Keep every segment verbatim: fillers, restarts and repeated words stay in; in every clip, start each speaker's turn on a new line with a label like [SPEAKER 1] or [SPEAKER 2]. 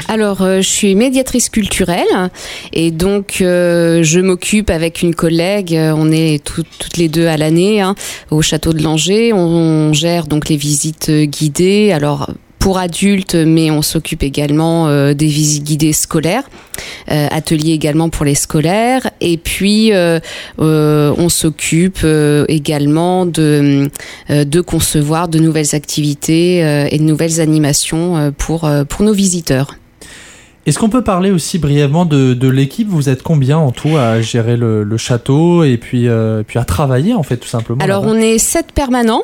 [SPEAKER 1] Alors, euh, je suis médiatrice culturelle et donc euh, je m'occupe avec une collègue, euh, on est tout, toutes les deux à l'année hein, au château de Langeais, on, on gère donc les visites guidées, alors pour adultes, mais on s'occupe également euh, des visites guidées scolaires, euh, ateliers également pour les scolaires, et puis euh, euh, on s'occupe euh, également de, euh, de concevoir de nouvelles activités euh, et de nouvelles animations euh, pour, euh, pour nos visiteurs.
[SPEAKER 2] Est-ce qu'on peut parler aussi brièvement de, de l'équipe ? Vous êtes combien en tout à gérer le, le château et puis, euh, puis à travailler en fait tout simplement ?
[SPEAKER 1] Alors
[SPEAKER 2] là-bas ?
[SPEAKER 1] on est sept permanents.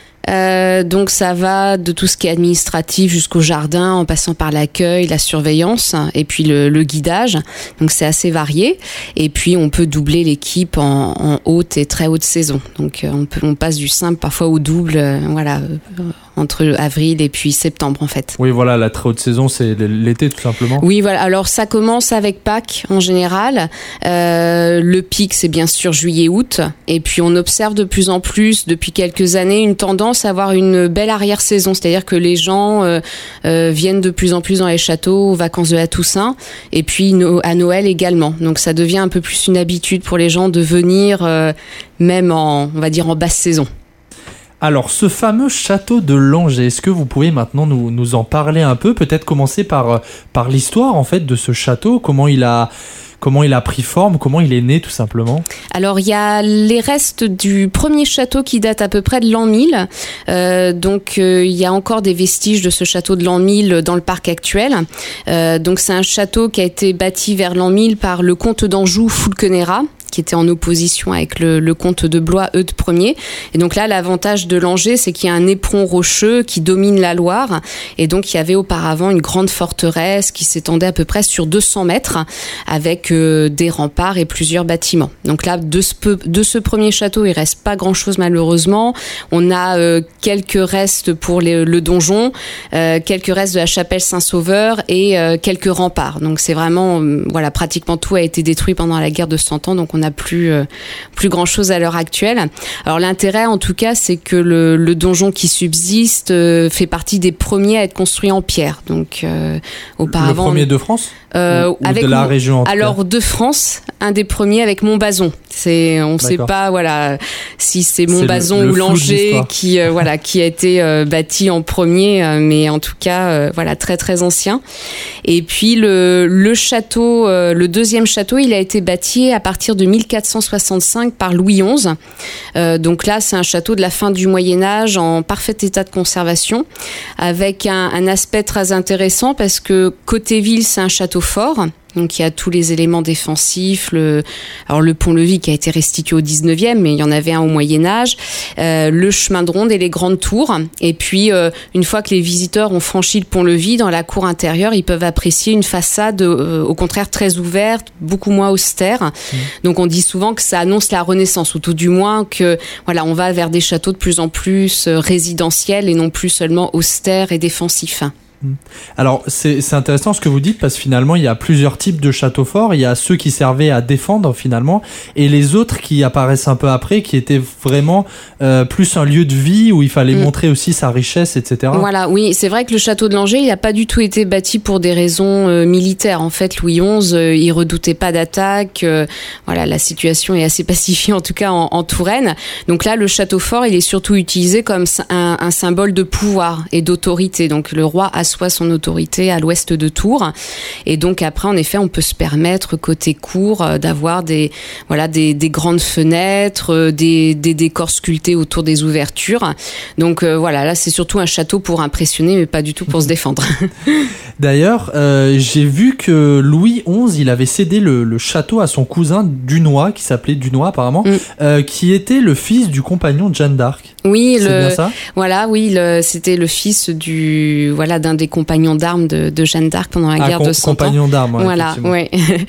[SPEAKER 1] Euh, donc ça va de tout ce qui est administratif jusqu'au jardin, en passant par l'accueil, la surveillance et puis le, le guidage. Donc c'est assez varié. Et puis on peut doubler l'équipe en, en haute et très haute saison. Donc on peut, on passe du simple parfois au double, euh, voilà, euh, entre avril et puis septembre en fait.
[SPEAKER 2] Oui, voilà, la très haute saison, c'est l'été tout simplement.
[SPEAKER 1] Oui, voilà. Alors ça commence avec Pâques en général. Euh, le pic, c'est bien sûr juillet-août. Et puis on observe de plus en plus depuis quelques années une tendance à avoir une belle arrière-saison, c'est-à-dire que les gens euh, euh, viennent de plus en plus dans les châteaux aux vacances de la Toussaint et puis no- à Noël également. Donc ça devient un peu plus une habitude pour les gens de venir euh, même en, on va dire en basse saison.
[SPEAKER 2] Alors, ce fameux château de Langeais, est-ce que vous pouvez maintenant nous, nous en parler un peu ? Peut-être commencer par, par l'histoire en fait de ce château, comment il a... Comment il a pris forme, comment il est né tout simplement ?
[SPEAKER 1] Alors il y a les restes du premier château qui date à peu près de l'an mille. Euh, donc euh, il y a encore des vestiges de ce château de l'an mille dans le parc actuel. Euh, donc c'est un château qui a été bâti vers l'an mille par le comte d'Anjou Fulkenera, qui était en opposition avec le, le comte de Blois, Eudes Ier. Et donc là, l'avantage de Langeais, c'est qu'il y a un éperon rocheux qui domine la Loire. Et donc, il y avait auparavant une grande forteresse qui s'étendait à peu près sur deux cents mètres avec euh, des remparts et plusieurs bâtiments. Donc là, de ce, de ce premier château, il reste pas grand-chose malheureusement. On a euh, quelques restes pour les, le donjon, euh, quelques restes de la chapelle Saint-Sauveur et euh, quelques remparts. Donc c'est vraiment, euh, voilà, pratiquement tout a été détruit pendant la guerre de Cent Ans. Donc on n'a plus euh, plus grand chose à l'heure actuelle. Alors l'intérêt en tout cas, c'est que le, le donjon qui subsiste euh, fait partie des premiers à être construit en pierre. Donc euh, auparavant,
[SPEAKER 2] le premier de France
[SPEAKER 1] euh,
[SPEAKER 2] ou, ou
[SPEAKER 1] avec
[SPEAKER 2] de la
[SPEAKER 1] mon,
[SPEAKER 2] région en
[SPEAKER 1] alors de France, un des premiers avec Montbazon. C'est on ne sait pas voilà si c'est Montbazon ou Langeais qui euh, voilà qui a été euh, bâti en premier, euh, mais en tout cas euh, voilà très très ancien. Et puis le le château, euh, le deuxième château, il a été bâti à partir de mille quatre cent soixante-cinq par Louis onze. Euh, donc là, c'est un château de la fin du Moyen Âge en parfait état de conservation, avec un, un aspect très intéressant parce que côté ville, c'est un château fort. Donc il y a tous les éléments défensifs, le, alors le pont-levis qui a été restitué au dix-neuvième, mais il y en avait un au Moyen-Âge, euh, le chemin de ronde et les grandes tours. Et puis euh, une fois que les visiteurs ont franchi le pont-levis, dans la cour intérieure, ils peuvent apprécier une façade euh, au contraire très ouverte, beaucoup moins austère. Mmh. Donc on dit souvent que ça annonce la Renaissance, ou tout du moins que voilà, on va vers des châteaux de plus en plus euh, résidentiels et non plus seulement austères et défensifs.
[SPEAKER 2] Alors c'est, c'est intéressant ce que vous dites parce que finalement il y a plusieurs types de châteaux forts. Il y a ceux qui servaient à défendre finalement et les autres qui apparaissent un peu après qui étaient vraiment euh, plus un lieu de vie où il fallait mmh. montrer aussi sa richesse, et cetera.
[SPEAKER 1] Voilà, oui, c'est vrai que le château de Langeais il n'a pas du tout été bâti pour des raisons euh, militaires. En fait, Louis onze, euh, il redoutait pas d'attaque. Euh, voilà, la situation est assez pacifiée en tout cas en, en Touraine. Donc là, le château fort, il est surtout utilisé comme un, un symbole de pouvoir et d'autorité. Donc le roi a soit son autorité à l'ouest de Tours. Et donc après, en effet, on peut se permettre côté cour d'avoir des voilà des, des grandes fenêtres, des, des décors sculptés autour des ouvertures. Donc euh, voilà, là c'est surtout un château pour impressionner, mais pas du tout pour se défendre.
[SPEAKER 2] D'ailleurs, euh, j'ai vu que Louis onze, il avait cédé le, le château à son cousin Dunois, qui s'appelait Dunois apparemment, mm. euh, qui était le fils du compagnon de Jeanne d'Arc.
[SPEAKER 1] Oui,
[SPEAKER 2] c'est
[SPEAKER 1] le,
[SPEAKER 2] bien ça.
[SPEAKER 1] Voilà, oui, le, c'était le fils du voilà d'un des compagnons d'armes de, de Jeanne d'Arc pendant la
[SPEAKER 2] ah,
[SPEAKER 1] guerre
[SPEAKER 2] com-
[SPEAKER 1] de Cent Ans.
[SPEAKER 2] Compagnon d'armes, ouais,
[SPEAKER 1] voilà, ouais.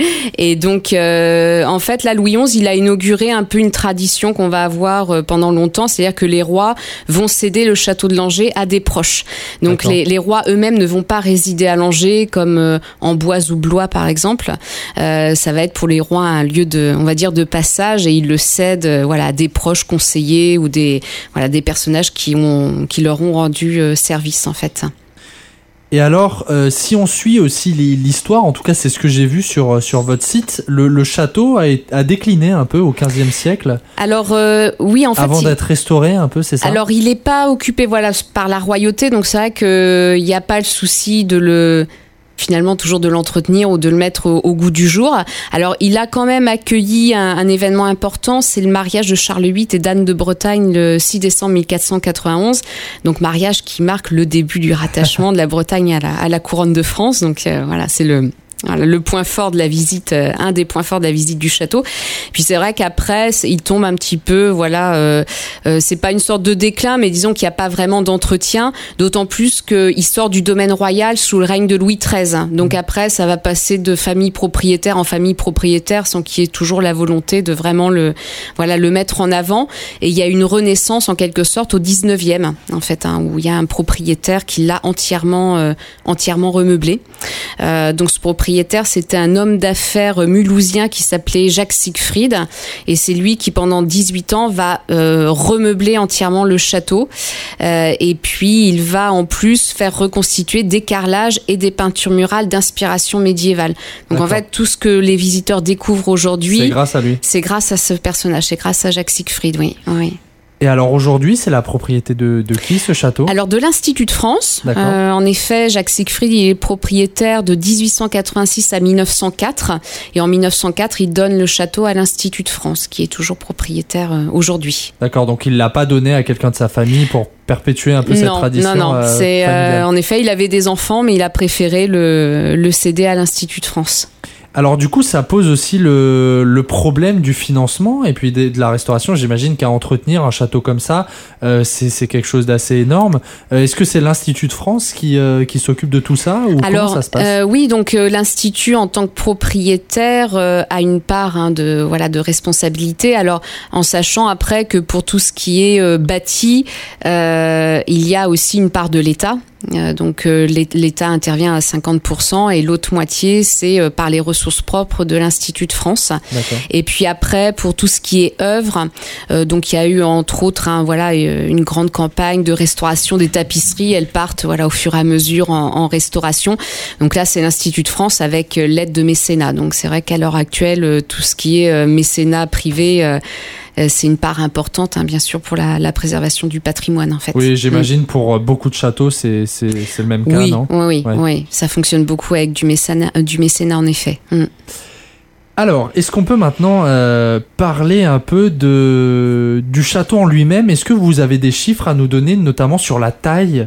[SPEAKER 1] Et donc, euh, en fait, là, Louis onze, il a inauguré un peu une tradition qu'on va avoir pendant longtemps, c'est-à-dire que les rois vont céder le château de Langeais à des proches. Donc, les, les rois eux-mêmes ne vont pas résider à Langeais comme euh, en Boise ou Blois, par exemple. Euh, ça va être pour les rois un lieu de, on va dire, de passage, et ils le cèdent, euh, voilà, à des proches conseillers ou des, voilà, des personnages qui ont, qui leur ont rendu euh, service, en fait.
[SPEAKER 2] Et alors, euh, si on suit aussi l'histoire, en tout cas c'est ce que j'ai vu sur, sur votre site, le, le château a, a décliné un peu au quinzième siècle.
[SPEAKER 1] Alors euh, oui, en fait...
[SPEAKER 2] Avant
[SPEAKER 1] il...
[SPEAKER 2] d'être restauré un peu, c'est ça?
[SPEAKER 1] Alors il n'est pas occupé voilà, par la royauté, donc c'est vrai qu'il n'y a pas le souci de le... finalement toujours de l'entretenir ou de le mettre au, au goût du jour. Alors il a quand même accueilli un, un événement important, c'est le mariage de Charles huit et d'Anne de Bretagne le six décembre mille quatre cent quatre-vingt-onze, donc mariage qui marque le début du rattachement de la Bretagne à la, à la couronne de France, donc euh, voilà, c'est le... Voilà, le point fort de la visite, euh, un des points forts de la visite du château. Puis c'est vrai qu'après, il tombe un petit peu, voilà, euh, euh, c'est pas une sorte de déclin, mais disons qu'il n'y a pas vraiment d'entretien, d'autant plus qu'il sort du domaine royal sous le règne de Louis treize. Donc après, ça va passer de famille propriétaire en famille propriétaire, sans qu'il y ait toujours la volonté de vraiment le, voilà, le mettre en avant. Et il y a une renaissance en quelque sorte au dix-neuvième, en fait, hein, où il y a un propriétaire qui l'a entièrement, euh, entièrement remeublé. Euh, donc ce propriétaire c'était un homme d'affaires mulhousien qui s'appelait Jacques Siegfried, et c'est lui qui pendant dix-huit ans va euh, remeubler entièrement le château, euh, et puis il va en plus faire reconstituer des carrelages et des peintures murales d'inspiration médiévale. Donc D'accord. en fait tout ce que les visiteurs découvrent aujourd'hui,
[SPEAKER 2] c'est grâce à lui.
[SPEAKER 1] C'est grâce à ce personnage, c'est grâce à Jacques Siegfried, oui. oui.
[SPEAKER 2] Et alors aujourd'hui, c'est la propriété de, de qui ce château? Alors
[SPEAKER 1] de l'Institut de France. Euh, en effet, Jacques Siegfried il est propriétaire de dix-huit cent quatre-vingt-six à mille neuf cent quatre. Et en mille neuf cent quatre, il donne le château à l'Institut de France, qui est toujours propriétaire euh, aujourd'hui.
[SPEAKER 2] D'accord, donc il ne l'a pas donné à quelqu'un de sa famille pour perpétuer un peu
[SPEAKER 1] non,
[SPEAKER 2] cette tradition?
[SPEAKER 1] Non, non,
[SPEAKER 2] euh,
[SPEAKER 1] c'est, euh, en effet, il avait des enfants, mais il a préféré le, le céder à l'Institut de France.
[SPEAKER 2] Alors du coup, ça pose aussi le, le problème du financement et puis de, de la restauration. J'imagine qu'à entretenir un château comme ça, euh, c'est, c'est quelque chose d'assez énorme. Euh, est-ce que c'est l'Institut de France qui, euh, qui s'occupe de tout ça ou
[SPEAKER 1] Alors,
[SPEAKER 2] comment ça se passe?
[SPEAKER 1] euh, oui, donc euh, l'Institut en tant que propriétaire euh, a une part hein, de, voilà, de responsabilité. Alors en sachant après que pour tout ce qui est euh, bâti, euh, il y a aussi une part de l'État. Euh, donc euh, l'État intervient à cinquante pour cent et l'autre moitié c'est euh, par les ressources propres de l'Institut de France.
[SPEAKER 2] D'accord.
[SPEAKER 1] Et puis après pour tout ce qui est œuvre, euh, donc il y a eu entre autres hein, voilà une grande campagne de restauration des tapisseries. Elles partent voilà au fur et à mesure en, en restauration. Donc là c'est l'Institut de France avec euh, l'aide de mécénat. Donc c'est vrai qu'à l'heure actuelle euh, tout ce qui est euh, mécénat privé euh, c'est une part importante, hein, bien sûr, pour la, la préservation du patrimoine, en fait.
[SPEAKER 2] Oui, j'imagine mmh. pour beaucoup de châteaux, c'est, c'est, c'est le même cas,
[SPEAKER 1] oui,
[SPEAKER 2] non?
[SPEAKER 1] Oui, ouais. oui, ça fonctionne beaucoup avec du mécénat, euh, du mécénat en effet. Mmh.
[SPEAKER 2] Alors, est-ce qu'on peut maintenant euh, parler un peu de, du château en lui-même? Est-ce que vous avez des chiffres à nous donner, notamment sur la taille?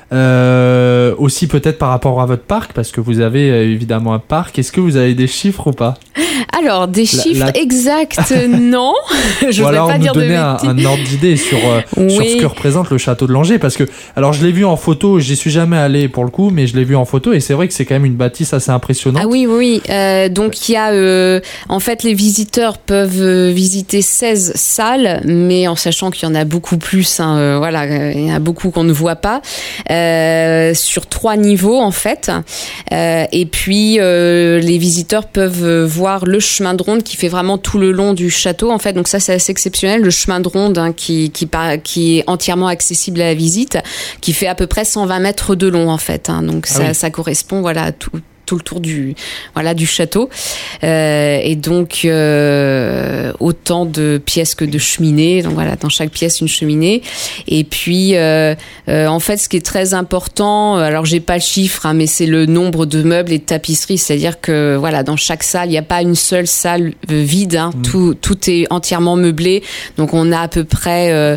[SPEAKER 2] Euh, aussi peut-être par rapport à votre parc, parce que vous avez euh, évidemment un parc. Est-ce que vous avez des chiffres ou pas?
[SPEAKER 1] Alors, des la, chiffres la... exacts, non. Je
[SPEAKER 2] ou alors
[SPEAKER 1] pas
[SPEAKER 2] nous
[SPEAKER 1] dire
[SPEAKER 2] donner
[SPEAKER 1] de
[SPEAKER 2] un, un ordre d'idée sur, euh,
[SPEAKER 1] oui.
[SPEAKER 2] sur ce que représente le château de Langeais. Parce que, alors je l'ai vu en photo, j'y suis jamais allé pour le coup, mais je l'ai vu en photo et c'est vrai que c'est quand même une bâtisse assez impressionnante.
[SPEAKER 1] Ah oui, oui. Euh, donc il y a, euh, en fait, les visiteurs peuvent euh, visiter seize salles, mais en sachant qu'il y en a beaucoup plus, hein, euh, voilà, il y en a beaucoup qu'on ne voit pas. Euh, sur trois niveaux en fait euh, et puis euh, les visiteurs peuvent voir le chemin de ronde qui fait vraiment tout le long du château en fait, donc ça c'est assez exceptionnel, le chemin de ronde hein, qui, qui, qui est entièrement accessible à la visite, qui fait à peu près cent vingt mètres de long en fait, hein, donc ah ça, oui. ça correspond voilà à tout tout le tour du voilà du château euh, et donc euh, autant de pièces que de cheminées, donc voilà dans chaque pièce une cheminée et puis euh, euh, en fait ce qui est très important, alors j'ai pas le chiffre hein, mais c'est le nombre de meubles et de tapisseries, c'est-à-dire que voilà dans chaque salle il n'y a pas une seule salle vide hein, mmh. tout tout est entièrement meublé, donc on a à peu près euh,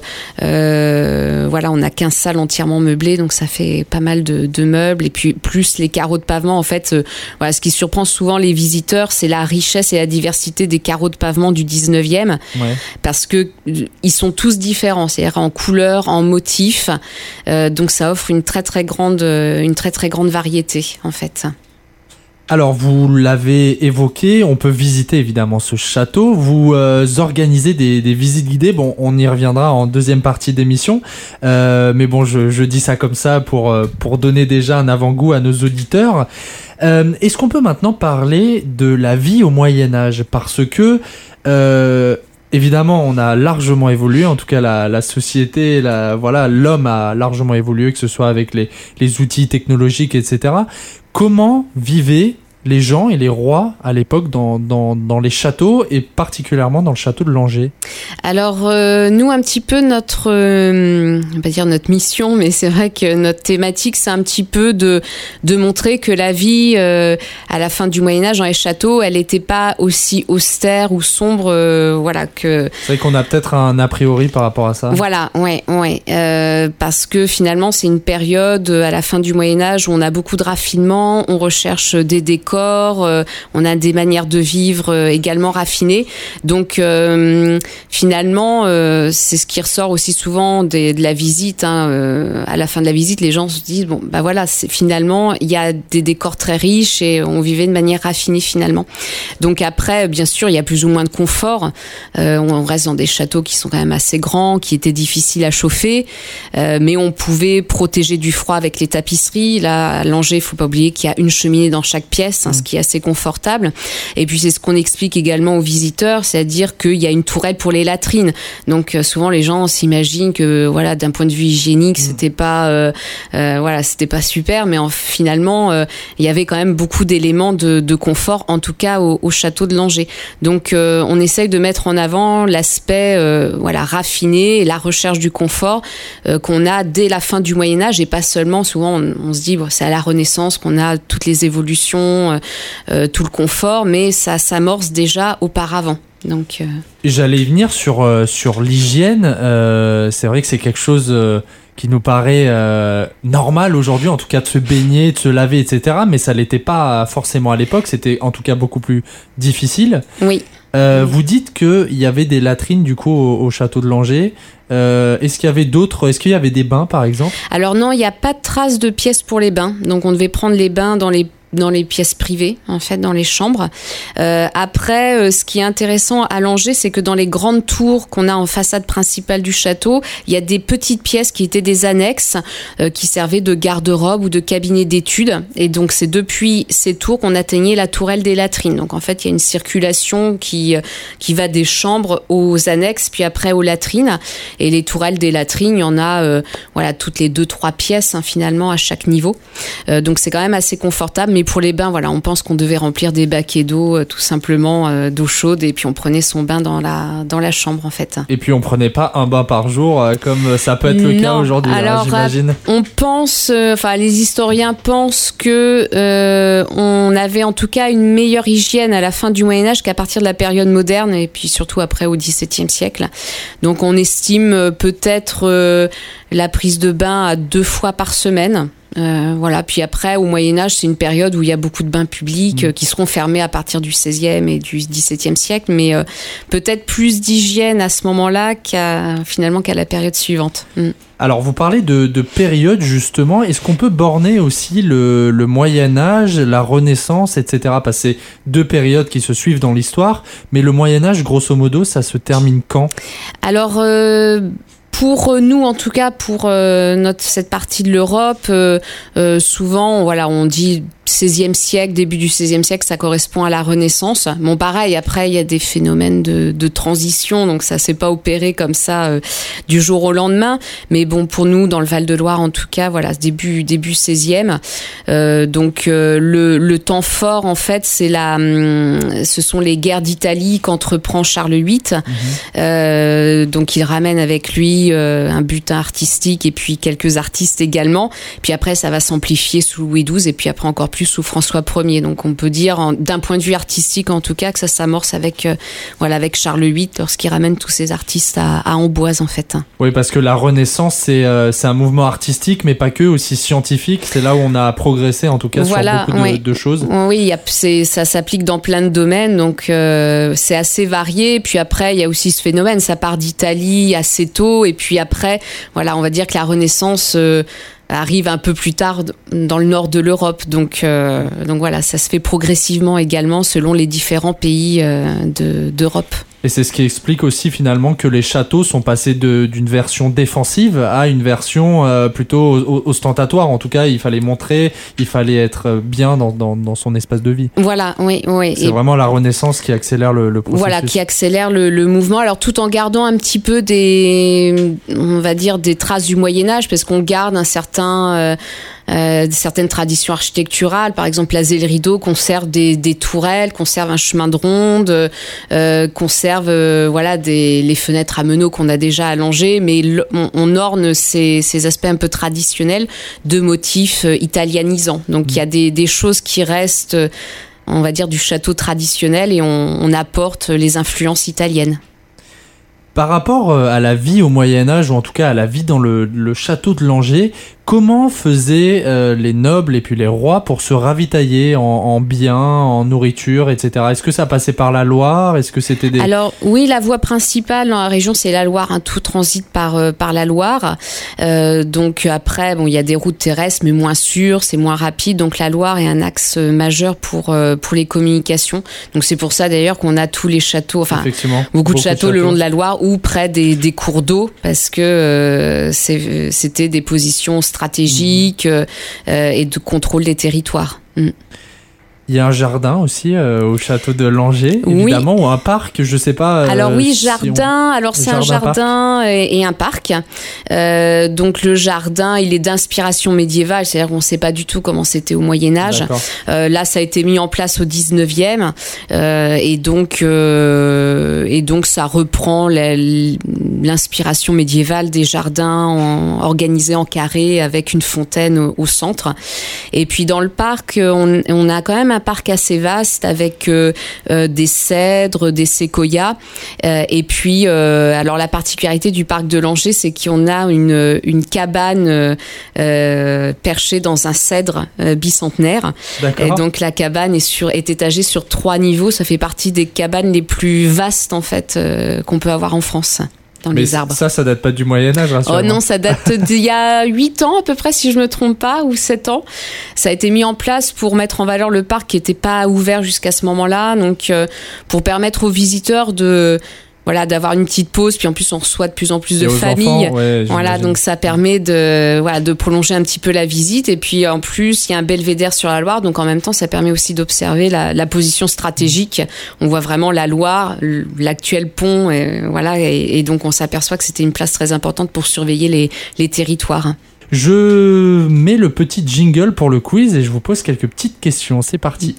[SPEAKER 1] euh, voilà on a quinze salles entièrement meublées, donc ça fait pas mal de, de meubles et puis plus les carreaux de pavement en fait. Voilà, ce qui surprend souvent les visiteurs, c'est la richesse et la diversité des carreaux de pavement du dix-neuvième, ouais. parce que ils sont tous différents, c'est-à-dire en couleur, en motif, euh, donc ça offre une très très grande, une très très grande variété en fait.
[SPEAKER 2] Alors, vous l'avez évoqué, on peut visiter évidemment ce château. Vous euh, organisez des, des visites guidées. Bon, on y reviendra en deuxième partie d'émission. Euh, mais bon, je, je dis ça comme ça pour, pour donner déjà un avant-goût à nos auditeurs. Euh, est-ce qu'on peut maintenant parler de la vie au Moyen-Âge? Parce que... Euh, évidemment, on a largement évolué. En tout cas, la, la société, la, voilà, l'homme a largement évolué, que ce soit avec les, les outils technologiques, et cetera. Comment vivaient les gens et les rois à l'époque dans, dans, dans les châteaux et particulièrement dans le château de Langeais?
[SPEAKER 1] Alors euh, nous un petit peu notre, euh, on va pas dire notre mission, mais c'est vrai que notre thématique c'est un petit peu de de montrer que la vie euh, à la fin du Moyen-Âge dans les châteaux, elle n'était pas aussi austère ou sombre, euh, voilà que.
[SPEAKER 2] C'est vrai qu'on a peut-être un a priori par rapport à ça.
[SPEAKER 1] Voilà, ouais, ouais, euh, parce que finalement c'est une période à la fin du Moyen-Âge où on a beaucoup de raffinement, on recherche des décors. Euh, on a des manières de vivre euh, également raffinées. Donc euh, finalement, euh, c'est ce qui ressort aussi souvent des, de la visite. Hein, euh, à la fin de la visite, les gens se disent bon, bah voilà, c'est, finalement, il y a des décors très riches et on vivait de manière raffinée finalement. Donc après, bien sûr, il y a plus ou moins de confort. Euh, on reste dans des châteaux qui sont quand même assez grands, qui étaient difficiles à chauffer, euh, mais on pouvait protéger du froid avec les tapisseries. Là, à Langeais, il faut pas oublier qu'il y a une cheminée dans chaque pièce. Ce qui est assez confortable. Et puis c'est ce qu'on explique également aux visiteurs, c'est-à-dire qu'il y a une tourelle pour les latrines. Donc euh, souvent les gens s'imaginent que voilà, d'un point de vue hygiénique, c'était pas euh, euh, voilà, c'était pas super, mais en, finalement euh, il y avait quand même beaucoup d'éléments de, de confort, en tout cas au, au château de Langeais. Donc euh, on essaye de mettre en avant l'aspect euh, voilà raffiné et la recherche du confort euh, qu'on a dès la fin du Moyen-Âge et pas seulement. Souvent on, on se dit bon, c'est à la Renaissance qu'on a toutes les évolutions. Euh, tout le confort, mais ça s'amorce déjà auparavant. Donc, euh...
[SPEAKER 2] J'allais y venir sur, euh, sur l'hygiène. Euh, c'est vrai que c'est quelque chose euh, qui nous paraît euh, normal aujourd'hui, en tout cas de se baigner, de se laver, et cetera. Mais ça ne l'était pas forcément à l'époque. C'était en tout cas beaucoup plus difficile.
[SPEAKER 1] Oui.
[SPEAKER 2] Euh, vous dites qu'il y avait des latrines du coup au, au château de Langeais. Euh, est-ce qu'il y avait d'autres? Est-ce qu'il y avait des bains par exemple?
[SPEAKER 1] Alors non, il n'y a pas de trace de pièces pour les bains. Donc on devait prendre les bains dans les dans les pièces privées, en fait, dans les chambres. Euh, après, euh, ce qui est intéressant à Langeais, c'est que dans les grandes tours qu'on a en façade principale du château, il y a des petites pièces qui étaient des annexes, euh, qui servaient de garde-robe ou de cabinet d'études. Et donc, c'est depuis ces tours qu'on atteignait la tourelle des latrines. Donc, en fait, il y a une circulation qui, qui va des chambres aux annexes, puis après aux latrines. Et les tourelles des latrines, il y en a, euh, voilà, toutes les deux, trois pièces, hein, finalement, à chaque niveau. Euh, donc, c'est quand même assez confortable. Mais pour les bains, voilà, on pense qu'on devait remplir des baquets d'eau, euh, tout simplement, euh, d'eau chaude, et puis on prenait son bain dans la, dans la chambre, en fait.
[SPEAKER 2] Et puis on prenait pas un bain par jour, euh, comme ça peut être le
[SPEAKER 1] non.
[SPEAKER 2] cas aujourd'hui,
[SPEAKER 1] Alors,
[SPEAKER 2] hein, j'imagine.
[SPEAKER 1] On pense, enfin, euh, les historiens pensent que euh, on avait en tout cas une meilleure hygiène à la fin du Moyen-Âge qu'à partir de la période moderne, et puis surtout après au dix-septième siècle. Donc on estime euh, peut-être euh, la prise de bain à deux fois par semaine. Euh, voilà. Puis après, au Moyen-Âge, c'est une période où il y a beaucoup de bains publics mmh. euh, qui seront fermés à partir du seizième et du dix-septième siècle, mais euh, peut-être plus d'hygiène à ce moment-là qu'à, finalement qu'à la période suivante. Mmh.
[SPEAKER 2] Alors, vous parlez de, de période, justement. Est-ce qu'on peut borner aussi le, le Moyen-Âge, la Renaissance, et cetera? Parce que c'est deux périodes qui se suivent dans l'histoire, mais le Moyen-Âge, grosso modo, ça se termine quand?
[SPEAKER 1] Alors... Euh Pour nous, en tout cas, pour euh, notre cette partie de l'Europe, euh, euh, souvent, voilà, on dit seizième siècle, début du seizième siècle, ça correspond à la Renaissance. Bon, pareil, après, il y a des phénomènes de, de transition, donc ça s'est pas opéré comme ça euh, du jour au lendemain. Mais bon, pour nous, dans le Val-de-Loire, en tout cas, voilà, début début seizième. Euh, donc euh, le le temps fort, en fait, c'est la, ce sont les guerres d'Italie qu'entreprend Charles huit. Mmh. Euh, donc il ramène avec lui euh, un butin artistique et puis quelques artistes également. Puis après, ça va s'amplifier sous Louis douze et puis après encore plus sous François Ier. Donc on peut dire, en, d'un point de vue artistique en tout cas, que ça s'amorce avec euh, voilà avec Charles huit lorsqu'il ramène tous ces artistes à, à Amboise en fait.
[SPEAKER 2] Oui, parce que la Renaissance c'est euh, c'est un mouvement artistique, mais pas que, aussi scientifique. C'est là où on a progressé en tout cas
[SPEAKER 1] voilà,
[SPEAKER 2] sur beaucoup
[SPEAKER 1] oui.
[SPEAKER 2] de, de choses.
[SPEAKER 1] Oui, y a, c'est, ça s'applique dans plein de domaines, donc euh, c'est assez varié. Puis après, il y a aussi ce phénomène, ça part d'Italie assez tôt, et puis après, voilà, on va dire que la Renaissance euh, arrive un peu plus tard dans le nord de l'Europe. Donc, euh, donc voilà, ça se fait progressivement également selon les différents pays euh, de, d'Europe.
[SPEAKER 2] Et c'est ce qui explique aussi finalement que les châteaux sont passés de, d'une version défensive à une version euh, plutôt ostentatoire. En tout cas, il fallait montrer, il fallait être bien dans, dans, dans son espace de vie.
[SPEAKER 1] Voilà, oui, oui.
[SPEAKER 2] C'est et vraiment la Renaissance qui accélère le, le processus.
[SPEAKER 1] Voilà, qui accélère le, le mouvement. Alors tout en gardant un petit peu des, on va dire, des traces du Moyen-Âge, parce qu'on garde un certain... Euh, Euh, certaines traditions architecturales, par exemple la Zé-le-Rideau conserve des, des tourelles, conserve un chemin de ronde, euh, conserve euh, voilà des les fenêtres à meneaux qu'on a déjà allongées, mais on, on orne ces, ces aspects un peu traditionnels de motifs euh, italianisants. Donc il y a des, des choses qui restent, on va dire, du château traditionnel et on, on apporte les influences italiennes.
[SPEAKER 2] Par rapport à la vie au Moyen-Âge, ou en tout cas à la vie dans le, le château de Langeais, comment faisaient euh, les nobles et puis les rois pour se ravitailler en, en biens, en nourriture, et cetera. Est-ce que ça passait par la Loire ? Est-ce que c'était des...
[SPEAKER 1] Alors oui, la voie principale dans la région, c'est la Loire. Hein. Tout transite par euh, par la Loire. Euh, donc après, bon, il y a des routes terrestres, mais moins sûres, c'est moins rapide. Donc la Loire est un axe majeur pour euh, pour les communications. Donc c'est pour ça d'ailleurs qu'on a tous les châteaux, enfin beaucoup, beaucoup de châteaux, de châteaux le long de la Loire ou près des des cours d'eau, parce que euh, c'est, c'était des positions stratégique euh, et de contrôle des territoires. Mm.
[SPEAKER 2] Il y a un jardin aussi euh, au château de Langeais, évidemment, oui. Ou un parc, je sais pas. Euh,
[SPEAKER 1] alors oui, jardin. Si on... Alors c'est jardin, un jardin et, et un parc. Euh, donc le jardin, il est d'inspiration médiévale, c'est-à-dire qu'on ne sait pas du tout comment c'était au Moyen Âge. Euh, là, ça a été mis en place au dix-neuvième, euh, et donc euh, et donc ça reprend la, l'inspiration médiévale des jardins en, organisés en carré avec une fontaine au, au centre. Et puis dans le parc, on, on a quand même un parc assez vaste avec euh, euh, des cèdres, des séquoias, euh, et puis euh, alors la particularité du parc de Langeais, c'est qu'on a une une cabane euh, perchée dans un cèdre euh, bicentenaire. D'accord. Et donc la cabane est sur est étagée sur trois niveaux. Ça fait partie des cabanes les plus vastes en fait euh, qu'on peut avoir en France. Dans
[SPEAKER 2] mais
[SPEAKER 1] les arbres.
[SPEAKER 2] Ça, ça date pas du Moyen-Âge, rassure-moi.
[SPEAKER 1] Oh non, ça date d'il y a huit ans à peu près, si je me trompe pas, ou sept ans. Ça a été mis en place pour mettre en valeur le parc qui était pas ouvert jusqu'à ce moment-là, donc euh, pour permettre aux visiteurs de voilà, d'avoir une petite pause, puis en plus on reçoit de plus en plus de familles. Enfants, ouais, voilà, donc ça permet de voilà, de prolonger un petit peu la visite, et puis en plus il y a un belvédère sur la Loire, donc en même temps ça permet aussi d'observer la, la position stratégique. On voit vraiment la Loire, l'actuel pont, et voilà, et, et donc on s'aperçoit que c'était une place très importante pour surveiller les, les territoires.
[SPEAKER 2] Je mets le petit jingle pour le quiz et je vous pose quelques petites questions. C'est parti.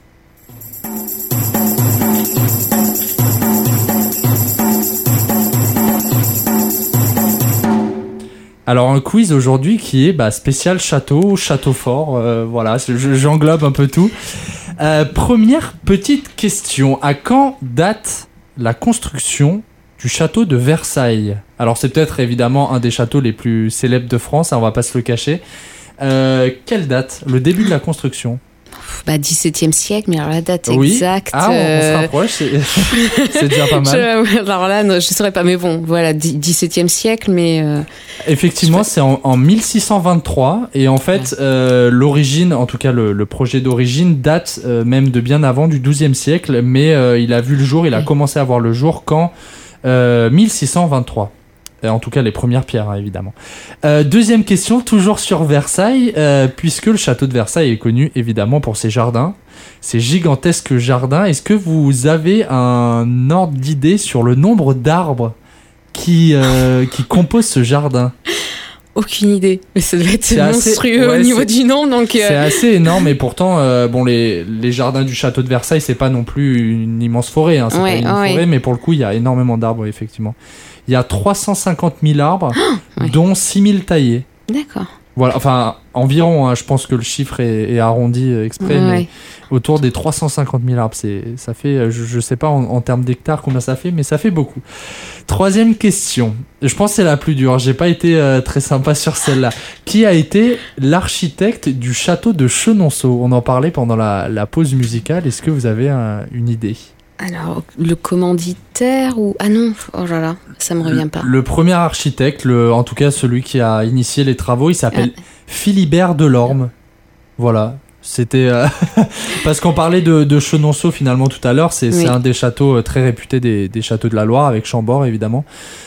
[SPEAKER 2] Alors un quiz aujourd'hui qui est bah, spécial château, château fort, euh, voilà, je, j'englobe un peu tout. Euh, première petite question, à quand date la construction du château de Versailles ? Alors c'est peut-être évidemment un des châteaux les plus célèbres de France, hein, on va pas se le cacher. Euh, quelle date ? Le début de la construction ?
[SPEAKER 1] Bah, dix-septième siècle, mais alors la date
[SPEAKER 2] oui.
[SPEAKER 1] exacte...
[SPEAKER 2] Ah, on, on se rapproche, c'est, c'est déjà pas mal.
[SPEAKER 1] Je, alors là, non, je ne saurais pas, mais bon, voilà, dix-septième siècle, mais... Euh,
[SPEAKER 2] Effectivement, c'est en, en mille six cent vingt-trois, et en fait, ouais. euh, l'origine, en tout cas le, le projet d'origine, date euh, même de bien avant, du douzième siècle, mais euh, il a vu le jour, il a ouais. commencé à voir le jour qu'en euh, mille six cent vingt-trois. En tout cas, les premières pierres, hein, évidemment. Euh, deuxième question, toujours sur Versailles, euh, puisque le château de Versailles est connu, évidemment, pour ses jardins, ces gigantesques jardins. Est-ce que vous avez un ordre d'idée sur le nombre d'arbres qui, euh, qui composent ce jardin ?
[SPEAKER 1] Aucune idée, mais ça doit être
[SPEAKER 2] c'est
[SPEAKER 1] monstrueux
[SPEAKER 2] assez, ouais,
[SPEAKER 1] au niveau du nom. Donc euh...
[SPEAKER 2] c'est assez énorme, et pourtant, euh, bon, les, les jardins du château de Versailles, c'est pas non plus une immense forêt, hein, c'est
[SPEAKER 1] ouais,
[SPEAKER 2] pas une
[SPEAKER 1] ouais.
[SPEAKER 2] forêt, mais pour le coup, il y a énormément d'arbres, effectivement. Il y a trois cent cinquante mille arbres, oh, ouais. dont six mille taillés.
[SPEAKER 1] D'accord.
[SPEAKER 2] Voilà, enfin, environ, hein, je pense que le chiffre est, est arrondi exprès, ouais, mais ouais. autour des trois cent cinquante mille arbres. C'est, ça fait, je, je sais pas en, en termes d'hectares combien ça fait, mais ça fait beaucoup. Troisième question. Je pense que c'est la plus dure. J'ai pas été euh, très sympa sur celle-là. Qui a été l'architecte du château de Chenonceau ? On en parlait pendant la, la pause musicale. Est-ce que vous avez un, une idée ?
[SPEAKER 1] Alors, le commanditaire ou... Ah non, oh là là, ça me revient pas.
[SPEAKER 2] Le, le premier architecte, le, en tout cas celui qui a initié les travaux, il s'appelle ah. Philibert Delorme. Voilà. C'était euh, parce qu'on parlait de, de Chenonceau finalement tout à l'heure. C'est, oui. c'est un des châteaux très réputés des, des châteaux de la Loire, avec Chambord évidemment,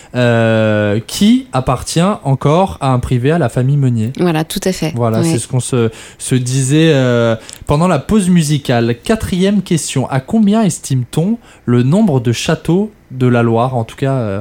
[SPEAKER 2] euh, qui appartient encore à un privé, à la famille Meunier.
[SPEAKER 1] Voilà, tout à fait.
[SPEAKER 2] Voilà,
[SPEAKER 1] oui.
[SPEAKER 2] c'est ce qu'on se, se disait euh, pendant la pause musicale. Quatrième question, à combien estime-t-on le nombre de châteaux de la Loire? En tout cas, euh,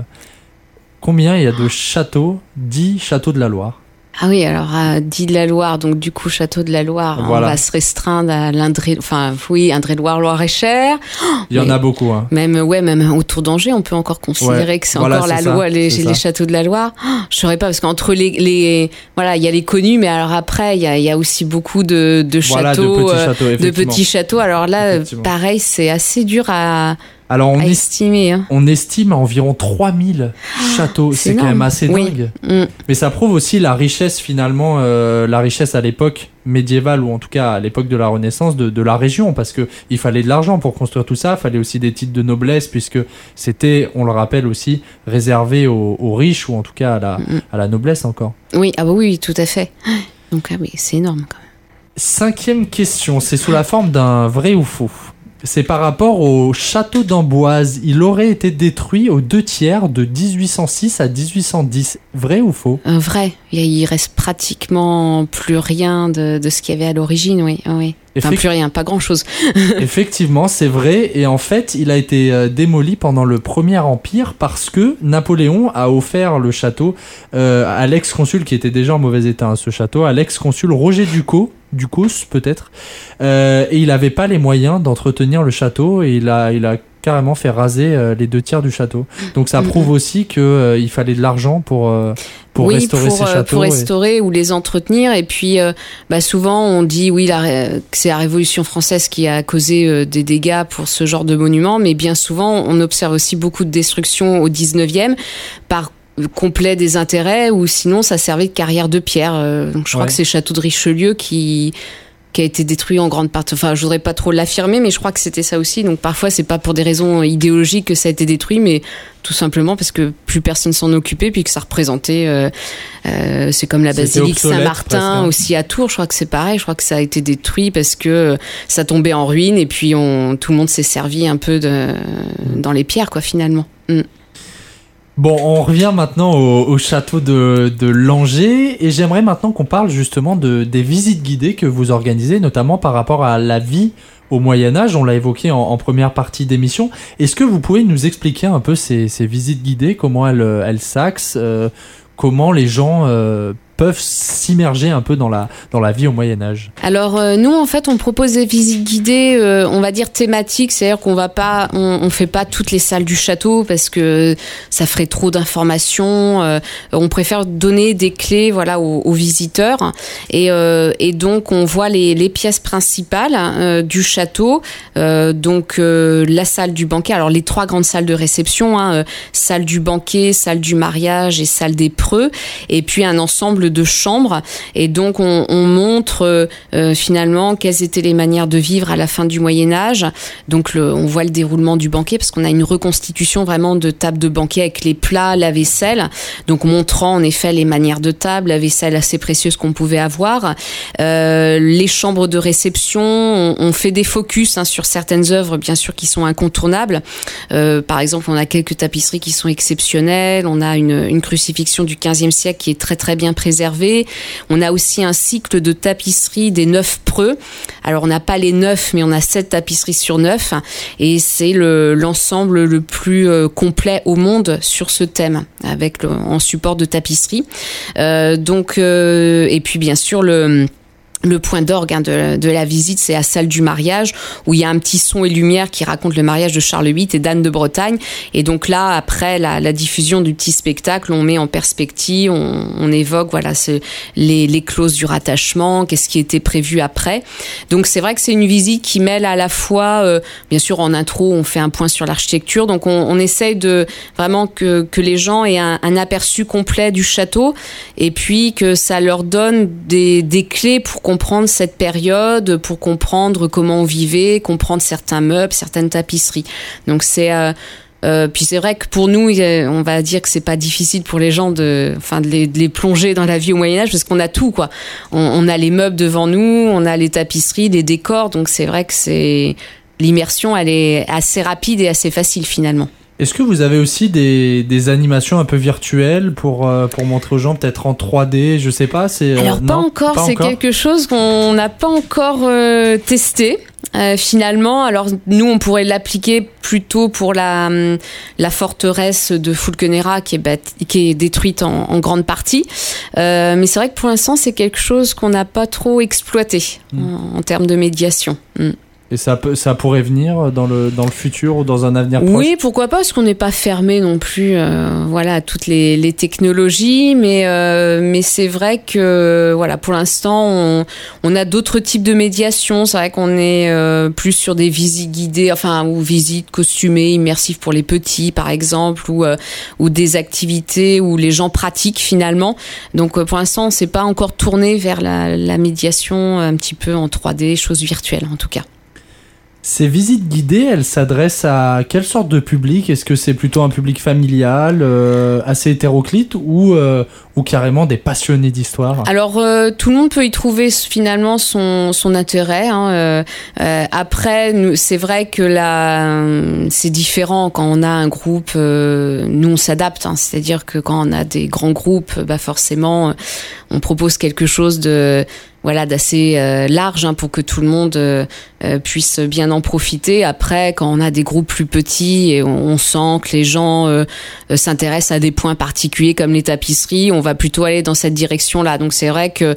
[SPEAKER 2] combien il y a de châteaux, dix châteaux de la Loire?
[SPEAKER 1] Ah oui, alors à dit de la Loire, donc du coup château de la Loire, voilà. On va se restreindre à l'Indre, enfin oui, Indre-et-Loire, Loire-et-Cher. Oh,
[SPEAKER 2] il y en a beaucoup. Hein.
[SPEAKER 1] Même ouais, même autour d'Angers, on peut encore considérer ouais. que c'est voilà, encore c'est la ça, Loire, les, les châteaux de la Loire. Oh, je saurais pas parce qu'entre les, les voilà, il y a les connus, mais alors après il y a, il y a aussi beaucoup de, de
[SPEAKER 2] voilà,
[SPEAKER 1] châteaux,
[SPEAKER 2] de petits châteaux,
[SPEAKER 1] euh, de petits châteaux. Alors là, pareil, c'est assez dur à
[SPEAKER 2] Alors on,
[SPEAKER 1] estimer, hein.
[SPEAKER 2] on estime à environ trois mille châteaux, c'est, c'est quand même assez dingue. Oui. Mm. Mais ça prouve aussi la richesse finalement, euh, la richesse à l'époque médiévale, ou en tout cas à l'époque de la Renaissance, de, de la région, parce qu'il fallait de l'argent pour construire tout ça, il fallait aussi des titres de noblesse, puisque c'était, on le rappelle aussi, réservé aux, aux riches, ou en tout cas à la, mm. à la noblesse encore.
[SPEAKER 1] Oui, ah bah oui, tout à fait. Donc ah oui, c'est énorme quand même.
[SPEAKER 2] Cinquième question, c'est sous la forme d'un vrai ou faux. C'est par rapport au château d'Amboise. Il aurait été détruit aux deux tiers de dix-huit cent six à dix-huit cent dix. Vrai ou faux ?
[SPEAKER 1] euh, Vrai. Il reste pratiquement plus rien de, de ce qu'il y avait à l'origine, oui. oui. Enfin, Effect... plus rien, pas grand-chose.
[SPEAKER 2] Effectivement, c'est vrai. Et en fait, il a été euh, démoli pendant le Premier Empire parce que Napoléon a offert le château euh, à l'ex-consul, qui était déjà en mauvais état, hein, ce château, à l'ex-consul Roger Ducos, Ducos peut-être. Euh, et il n'avait pas les moyens d'entretenir le château et il a, il a carrément fait raser euh, les deux tiers du château. Donc ça prouve mmh. aussi qu'il euh, fallait de l'argent pour... Euh, Pour
[SPEAKER 1] oui,
[SPEAKER 2] restaurer
[SPEAKER 1] pour,
[SPEAKER 2] ces châteaux.
[SPEAKER 1] Pour restaurer et... ou les entretenir. Et puis, euh, bah, souvent, on dit, oui, la, que c'est la Révolution française qui a causé euh, des dégâts pour ce genre de monuments. Mais bien souvent, on observe aussi beaucoup de destruction au dix-neuvième par complet désintérêt, ou sinon, ça servait de carrière de pierre. Euh, donc, je crois ouais. que c'est le château de Richelieu qui... qui a été détruit en grande partie. Enfin, je voudrais pas trop l'affirmer, mais je crois que c'était ça aussi. Donc, parfois, c'est pas pour des raisons idéologiques que ça a été détruit, mais tout simplement parce que plus personne s'en occupait, puis que ça représentait... Euh, euh, c'est comme la basilique Saint-Martin aussi à Tours. Je crois que c'est pareil. Je crois que ça a été détruit parce que ça tombait en ruine et puis on, tout le monde s'est servi un peu de, dans les pierres, quoi, finalement. Mm.
[SPEAKER 2] Bon, on revient maintenant au, au château de, de Langeais et j'aimerais maintenant qu'on parle justement de, des visites guidées que vous organisez, notamment par rapport à la vie au Moyen-Âge. On l'a évoqué en, en première partie d'émission. Est-ce que vous pouvez nous expliquer un peu ces, ces visites guidées, comment elles, elles s'axent, euh, comment les gens euh, peuvent s'immerger un peu dans la, dans la vie au Moyen-Âge?
[SPEAKER 1] Alors, euh, nous, en fait, on propose des visites guidées, euh, on va dire thématiques, c'est-à-dire qu'on va pas, on, on fait pas toutes les salles du château parce que ça ferait trop d'informations. Euh, on préfère donner des clés, voilà, aux, aux visiteurs. Et, euh, et donc, on voit les, les pièces principales euh, du château. Euh, donc, euh, la salle du banquet. Alors, les trois grandes salles de réception, hein, euh, salle du banquet, salle du mariage et salle des preux. Et puis, un ensemble de chambres, et donc on, on montre euh, finalement quelles étaient les manières de vivre à la fin du Moyen-Âge. Donc le, on voit le déroulement du banquet parce qu'on a une reconstitution vraiment de table de banquet avec les plats, la vaisselle, donc montrant en effet les manières de table, la vaisselle assez précieuse qu'on pouvait avoir. Euh, les chambres de réception, on, on fait des focus hein, sur certaines œuvres bien sûr qui sont incontournables. Euh, par exemple, on a quelques tapisseries qui sont exceptionnelles, on a une, une crucifixion du quinzième siècle qui est très très bien préservée. On a aussi un cycle de tapisseries des neuf preux. Alors on n'a pas les neuf, mais on a sept tapisseries sur neuf, et c'est le, l'ensemble le plus euh, complet au monde sur ce thème, avec le, en support de tapisserie. Euh, donc euh, et puis bien sûr le Le point d'orgue hein, de, de la visite, c'est la salle du mariage, où il y a un petit son et lumière qui raconte le mariage de Charles huit et d'Anne de Bretagne. Et donc là, après la, la diffusion du petit spectacle, on met en perspective, on, on évoque voilà ce, les, les clauses du rattachement, qu'est-ce qui était prévu après. Donc c'est vrai que c'est une visite qui mêle à la fois, euh, bien sûr en intro, on fait un point sur l'architecture, donc on, on essaye de vraiment que, que les gens aient un, un aperçu complet du château, et puis que ça leur donne des, des clés pour qu'on comprendre cette période, pour comprendre comment on vivait, comprendre certains meubles, certaines tapisseries. Donc c'est euh, Euh, puis c'est vrai que pour nous, on va dire que c'est pas difficile pour les gens de, enfin, de les, de les plonger dans la vie au Moyen-Âge parce qu'on a tout, quoi. On, on a les meubles devant nous, on a les tapisseries, les décors, donc c'est vrai que c'est l'immersion, elle est assez rapide et assez facile finalement.
[SPEAKER 2] Est-ce que vous avez aussi des, des animations un peu virtuelles pour, euh, pour montrer aux gens, peut-être en trois D, je sais pas, c'est, euh,
[SPEAKER 1] Alors pas
[SPEAKER 2] non,
[SPEAKER 1] encore,
[SPEAKER 2] pas
[SPEAKER 1] c'est
[SPEAKER 2] encore.
[SPEAKER 1] quelque chose qu'on n'a pas encore euh, testé. Euh, finalement, alors nous on pourrait l'appliquer plutôt pour la la forteresse de Fulkenera qui est bâti, qui est détruite en, en grande partie. Euh, mais c'est vrai que pour l'instant c'est quelque chose qu'on n'a pas trop exploité mmh. en, en termes de médiation. Mmh.
[SPEAKER 2] Et ça, peut, ça pourrait venir dans le, dans le futur ou dans un avenir proche ?
[SPEAKER 1] Oui, pourquoi pas, parce qu'on n'est pas fermé non plus euh, voilà, à toutes les, les technologies, mais, euh, mais c'est vrai que voilà, pour l'instant, on, on a d'autres types de médiation. C'est vrai qu'on est euh, plus sur des visites guidées, enfin, ou visites costumées, immersives pour les petits, par exemple, ou, euh, ou des activités où les gens pratiquent finalement. Donc euh, pour l'instant, on ne s'est pas encore tourné vers la, la médiation un petit peu en trois D, choses virtuelles en tout cas.
[SPEAKER 2] Ces visites guidées, elles s'adressent à quelle sorte de public ? Est-ce que c'est plutôt un public familial, euh, assez hétéroclite, ou, euh, ou carrément des passionnés d'histoire ?
[SPEAKER 1] Alors, euh, tout le monde peut y trouver finalement son, son intérêt. Hein. Euh, euh, après, nous, c'est vrai que là, c'est différent quand on a un groupe. Euh, nous, on s'adapte. Hein. C'est-à-dire que quand on a des grands groupes, bah forcément, on propose quelque chose de... voilà, d'assez euh, large hein, pour que tout le monde euh, euh, puisse bien en profiter. Après, quand on a des groupes plus petits et on, on sent que les gens euh, euh, s'intéressent à des points particuliers comme les tapisseries, on va plutôt aller dans cette direction-là. Donc c'est vrai que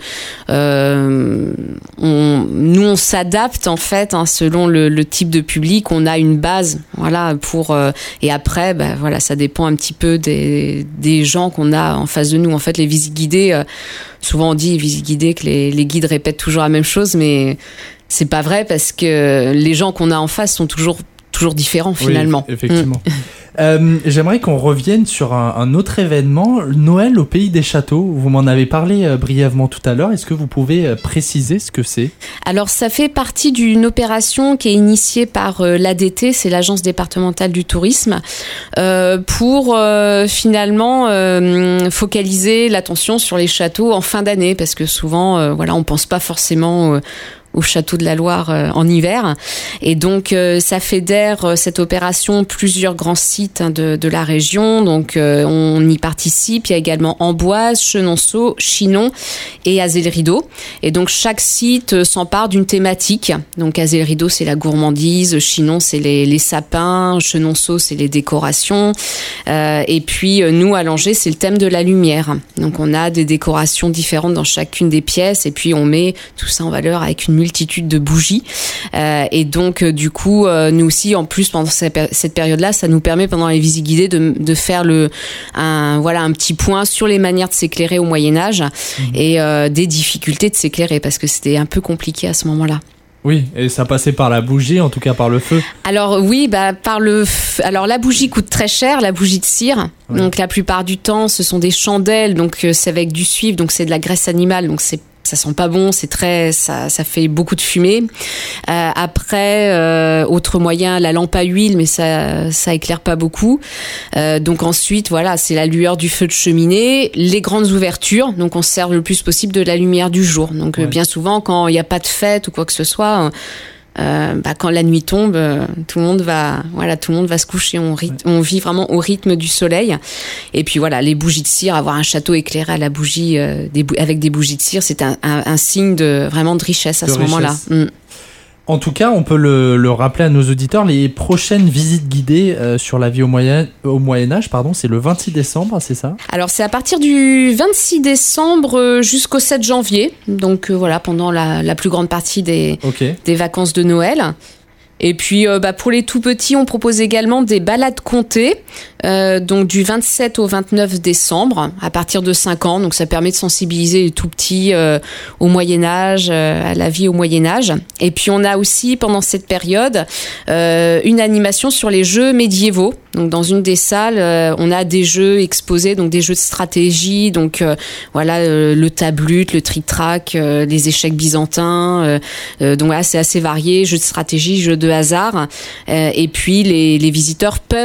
[SPEAKER 1] euh, on, nous on s'adapte en fait hein, selon le, le type de public. On a une base, voilà, pour euh, et après, bah, voilà, ça dépend un petit peu des des gens qu'on a en face de nous. En fait, les visites guidées. Euh, Souvent on dit visite guidée que les, les guides répètent toujours la même chose, mais c'est pas vrai parce que les gens qu'on a en face sont toujours toujours différents finalement.
[SPEAKER 2] Oui, effectivement. Mmh. Euh, j'aimerais qu'on revienne sur un, un autre événement, Noël au Pays des Châteaux. Vous m'en avez parlé euh, brièvement tout à l'heure. Est-ce que vous pouvez euh, préciser ce que c'est ?
[SPEAKER 1] Alors, ça fait partie d'une opération qui est initiée par euh, l'A D T, c'est l'Agence départementale du tourisme, euh, pour euh, finalement euh, focaliser l'attention sur les châteaux en fin d'année, parce que souvent, euh, voilà, on pense pas forcément... Euh, au château de la Loire euh, en hiver. Et donc, euh, ça fédère euh, cette opération plusieurs grands sites hein, de, de la région. Donc, euh, on y participe. Il y a également Amboise, Chenonceau, Chinon et Azay-le-Rideau. Et donc, chaque site euh, s'empare d'une thématique. Donc, Azay-le-Rideau, c'est la gourmandise. Chinon, c'est les, les sapins. Chenonceau, c'est les décorations. Euh, et puis, euh, nous, à Langeais, c'est le thème de la lumière. Donc, on a des décorations différentes dans chacune des pièces. Et puis, on met tout ça en valeur avec une multitude de bougies euh, et donc euh, du coup euh, nous aussi en plus pendant cette période-là ça nous permet pendant les visites guidées de, de faire le un voilà un petit point sur les manières de s'éclairer au Moyen-Âge mmh. et euh, des difficultés de s'éclairer parce que c'était un peu compliqué à ce moment-là.
[SPEAKER 2] Oui, et ça passait par la bougie, en tout cas par le feu.
[SPEAKER 1] Alors oui, bah par le f... alors la bougie coûte très cher, la bougie de cire. Oui. Donc la plupart du temps, ce sont des chandelles, donc c'est avec du suif, donc c'est de la graisse animale, donc c'est ça sent pas bon, c'est très, ça, ça fait beaucoup de fumée. Euh, après, euh, autre moyen, la lampe à huile, mais ça, ça éclaire pas beaucoup. Euh, donc ensuite, voilà, c'est la lueur du feu de cheminée, les grandes ouvertures. Donc on se sert le plus possible de la lumière du jour. Donc ouais. euh, bien souvent, quand il n'y a pas de fête ou quoi que ce soit. Euh, bah, quand la nuit tombe, euh, tout le monde va, voilà, tout le monde va se coucher. On, ryth- on vit vraiment au rythme du soleil. Et puis voilà, les bougies de cire, avoir un château éclairé à la bougie, euh, des bou- avec des bougies de cire, c'est un, un, un signe de vraiment de richesse à de ce richesse. moment-là. Mm.
[SPEAKER 2] En tout cas, on peut le, le rappeler à nos auditeurs, les prochaines visites guidées euh, sur la vie au Moyen, au Moyen-Âge, pardon, c'est le vingt-six décembre, c'est ça ?
[SPEAKER 1] Alors, c'est à partir du vingt-six décembre jusqu'au sept janvier. Donc, euh, voilà, pendant la, la plus grande partie des, okay. des vacances de Noël. Et puis, euh, bah, pour les tout petits, on propose également des balades comptées, euh, donc du vingt-sept au vingt-neuf décembre, à partir de cinq ans. Donc, ça permet de sensibiliser les tout petits euh, au Moyen-Âge, euh, à la vie au Moyen-Âge. Et puis, on a aussi, pendant cette période, euh, une animation sur les jeux médiévaux. Donc, dans une des salles, euh, on a des jeux exposés, donc des jeux de stratégie, donc euh, voilà, euh, le tablute, le tric-trac, euh, les échecs byzantins. Euh, euh, donc, là, c'est assez varié, jeux de stratégie, jeux de hasard. Euh, et puis, les, les visiteurs peuvent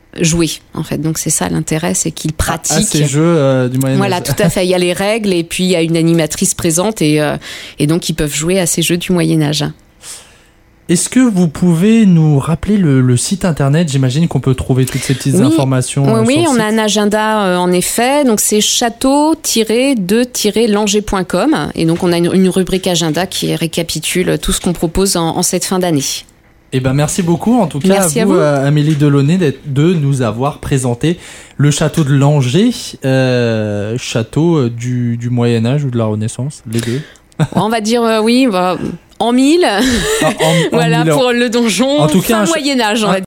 [SPEAKER 1] jouer en fait. Donc c'est ça l'intérêt, c'est qu'ils pratiquent.
[SPEAKER 2] Ah, ces jeux euh, du Moyen Âge.
[SPEAKER 1] Voilà, tout à fait. Il y a les règles et puis il y a une animatrice présente et euh, et donc ils peuvent jouer à ces jeux du Moyen Âge.
[SPEAKER 2] Est-ce que vous pouvez nous rappeler le, le site internet ? J'imagine qu'on peut trouver toutes ces petites
[SPEAKER 1] oui.
[SPEAKER 2] informations.
[SPEAKER 1] Oui,
[SPEAKER 2] euh,
[SPEAKER 1] oui,
[SPEAKER 2] sur
[SPEAKER 1] on
[SPEAKER 2] le
[SPEAKER 1] a un agenda euh, en effet. Donc c'est château tiret de tiret langer point com et donc on a une, une rubrique agenda qui récapitule tout ce qu'on propose en, en cette fin d'année.
[SPEAKER 2] Eh ben merci beaucoup en tout cas
[SPEAKER 1] merci
[SPEAKER 2] à vous,
[SPEAKER 1] à vous.
[SPEAKER 2] Amélie Delaunay, de nous avoir présenté le château de Langer, euh, château du, du Moyen Âge ou de la Renaissance, les deux.
[SPEAKER 1] On va dire euh, oui, bah, en mille,
[SPEAKER 2] ah, en, en
[SPEAKER 1] voilà
[SPEAKER 2] mille
[SPEAKER 1] pour le donjon,
[SPEAKER 2] en tout cas,
[SPEAKER 1] fin Moyen Âge. On va dire.